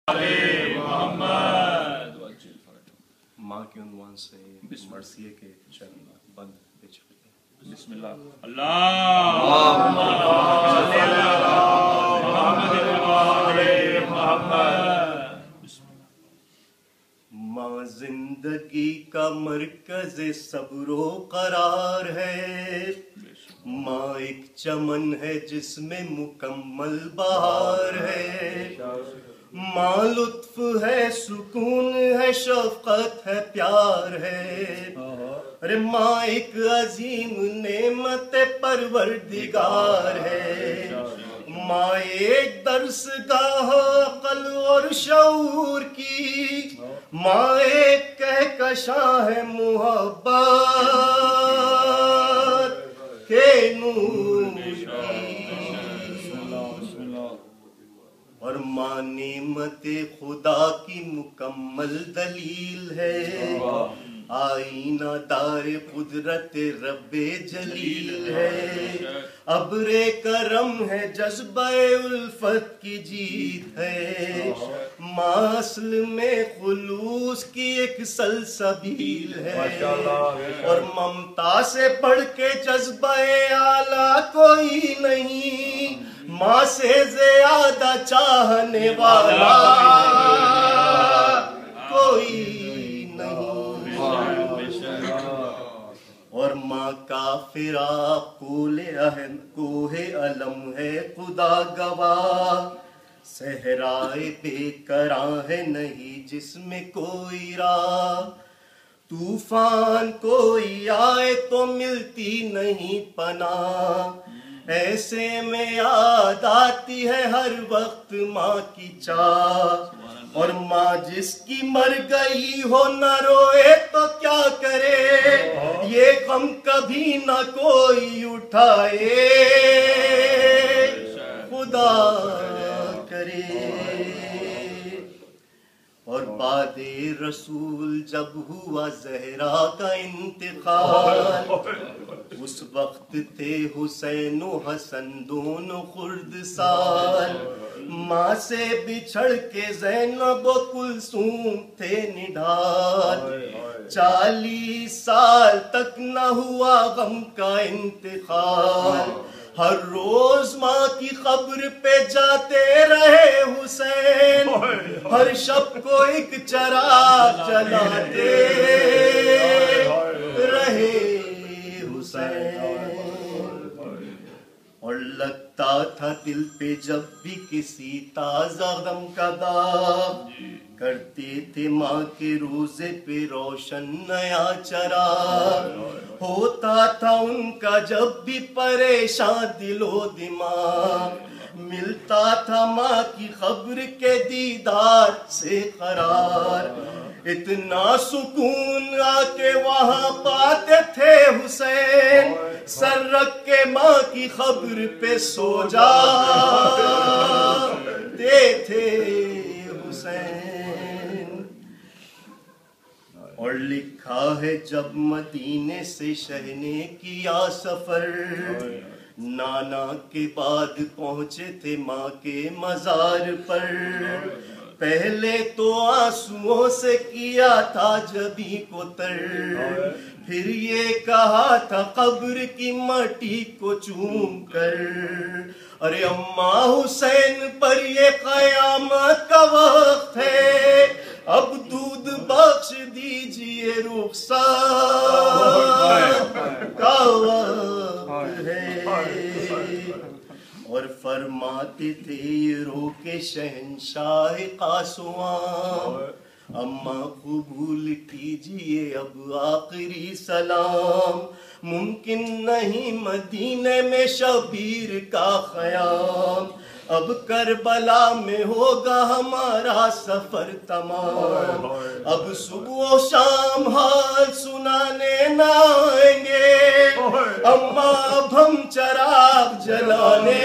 ماں کے عنوان سے مرثیے کے چند بند پیش کرتے ہیں. بسم اللہ. اللہم صلی علی محمد. ماں زندگی کا مرکز صبر و قرار ہے. ماں ایک چمن ہے جس میں مکمل بہار ہے. ماں لطف ہے، سکون ہے، شفقت ہے، پیار ہے. ارے ماں ایک عظیم نعمت پروردگار ہے. ماں ایک درس گاہ عقل اور شعور کی. ماں ایک کہکشاں ہے محبت کے نور کی. اور ماں نعمت خدا کی مکمل دلیل ہے. آئینہ دار قدرت رب جلیل ہے. ابر کرم ہے، جذبہ الفت کی جیت ہے. ماں اصل میں خلوص کی ایک سلسبیل ہے. اور ممتا سے بڑھ کے جذبہ اعلیٰ کوئی نہیں. ماں سے زیادہ چاہنے والا کوئی نہیں. اور ماں کا فراق کوہ علم ہے، خدا گواہ. صحرائے بے کراں ہے نہیں جس میں کوئی راہ. طوفان کوئی آئے تو ملتی نہیں پناہ. ایسے میں یاد آتی ہے ہر وقت ماں کی چاہ. اور ماں جس کی مر گئی ہو نہ روئے تو کیا کرے. یہ غم کبھی نہ کوئی اٹھائے، خدا کرے. اور بعد رسول جب ہوا زہرا کا انتقال، اس وقت تھے حسین و حسن دونوں خرد سال. ماں سے بچھڑ کے زینب و کلثوم تھے نڈھال. 40 سال تک نہ ہوا غم کا انتقال. ہر روز ماں کی قبر پہ جاتے رہے حسین. ہر شب کو ایک چراغ جلاتے رہے حسین. اور لگتا تھا دل پہ جب بھی کسی تازہ غم کا داغ. کرتے تھے ماں کے روزے پہ روشن نیا چراغ. ہوتا تھا ان کا جب بھی پریشان دل و دماغ. ملتا تھا ماں کی خبر کے دیدار سے قرار. اتنا سکون آ کے وہاں پاتے تھے حسین. سر رکھ کے ماں کی خبر پہ سو جاتے تھے حسین. اور لکھا ہے جب مدینے سے شہ نے کیا سفر، نانا کے بعد پہنچے تھے ماں کے مزار پر. پہلے تو آنسوؤں سے کیا تھا جبیں کو تر. پھر یہ کہا تھا قبر کی مٹی کو چوم کر. ارے اماں حسین پر یہ قیامت کا وقت ہے. اب دودھ بخش دیجئے رخصت کا وقت ہے. اور فرماتے تھے یہ رو کے شہنشاہ قاسواں. اماں قبول کیجئے اب آخری سلام. ممکن نہیں مدینے میں شبیر کا خیام. اب کربلا میں ہوگا ہمارا سفر تمام. اب صبح و شام حال سنانے نہ آئیں گے. اماں اب ہم چراغ جلانے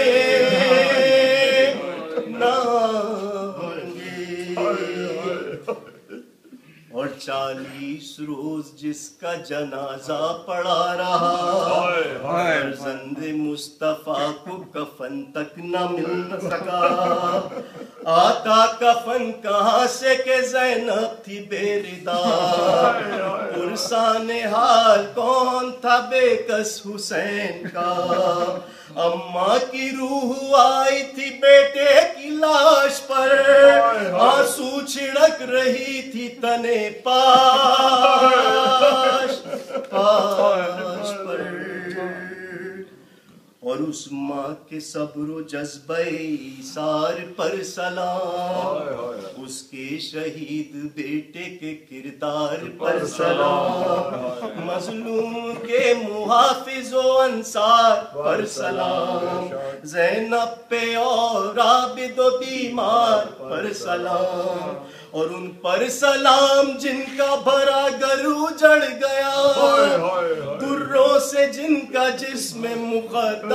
نہ آئیں گے. اور 40 روز جس کا جنازہ پڑا رہا. فرزند مصطفیٰ کو کفن تک نہ مل سکا. آتا کفن کہاں سے کہ زینب تھی بیردار، پرسان حال کون تھا بے کس حسین کا، اماں کی روح آئی تھی بیٹے کی لاش پر، آنسو چھڑک رہی تھی تنے پاش پر، اور اس ماں کے صبر و جذبہ ایثار پر سلام، اس کے شہید بیٹے کے کردار پر سلام، مظلوم کے محافظ و انصار پر سلام، زینب پہ اور عابد و بیمار پر سلام، اور ان پر سلام جن کا بھرا گھر اجڑ گیا، دروں سے جن کا جسم مقدس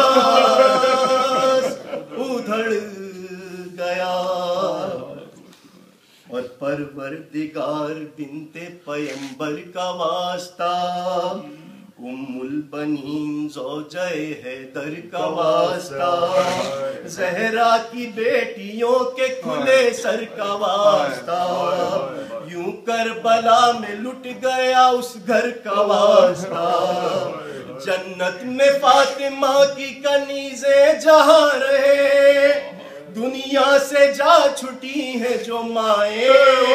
ادھڑ گیا، اور پروردگار بنت پیمبر کا واسطہ، ام البنین زوجہ حیدر کا واسطہ، زہرا کی بیٹیوں کے کھلے سر کا واسطہ، یوں کربلا میں لٹ گیا اس گھر کا واسطہ، جنت میں فاطمہ کی کنیزیں جہاں رہے، دنیا سے جا چھٹی ہیں جو مائیں